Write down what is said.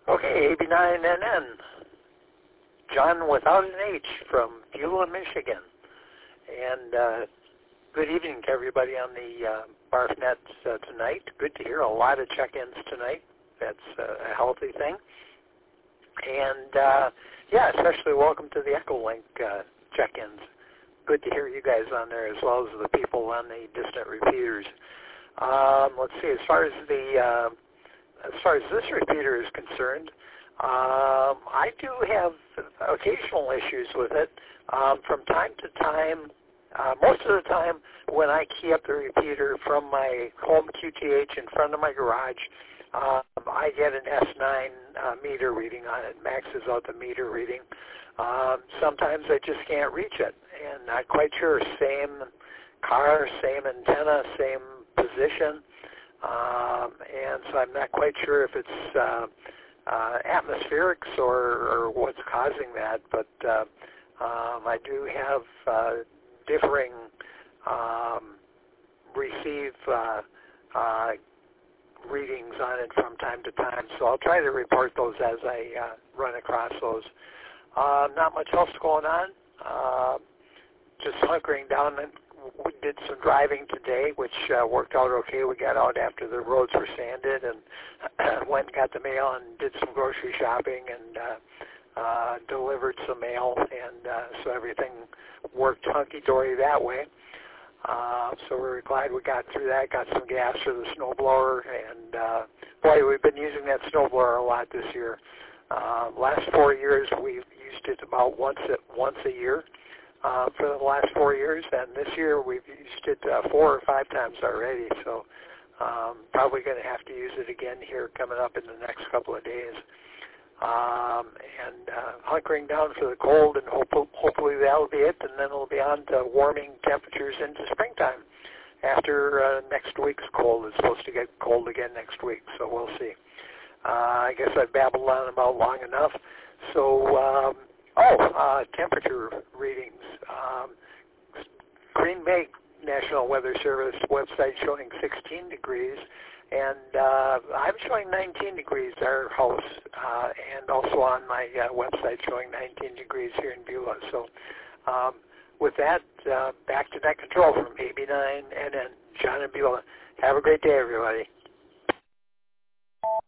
Okay, AB9NN. John without an H from Beulah, Michigan. And good evening to everybody on the BARFnet tonight. Good to hear a lot of check-ins tonight. That's a healthy thing. And yeah, especially welcome to the Echolink check-ins. Good to hear you guys on there as well as the people on the distant repeaters. Let's see, as far as this repeater is concerned, I do have occasional issues with it. From time to time, most of the time when I key up the repeater from my home QTH in front of my garage, I get an S9 meter reading on it, maxes out the meter reading. Sometimes I just can't reach it, and not quite sure. Same car, same antenna, same position, and so I'm not quite sure if it's atmospherics or what's causing that, but I do have differing receive readings on it from time to time, so I'll try to report those as I run across those. Not much else going on, just hunkering down. And we did some driving today, which worked out okay. We got out after the roads were sanded and went and got the mail and did some grocery shopping and delivered some mail, and so everything worked hunky-dory that way. So we're glad we got through that, got some gas for the snowblower, and boy, we've been using that snowblower a lot this year. Last 4 years, we've used it about once a year for the last 4 years, and this year we've used it 4 or 5 times already, so probably going to have to use it again here coming up in the next couple of days. And hunkering down for the cold, and hopefully that'll be it, and then it'll be on to warming temperatures into springtime. After next week's cold, it's supposed to get cold again next week, so we'll see. I guess I've babbled on about long enough. So, temperature readings. Green Bay National Weather Service website showing 16 degrees, and I'm showing 19 degrees, our house, and also on my website showing 19 degrees here in Beulah. So with that, back to Net Control from AB9NN, John in Beulah. Have a great day, everybody.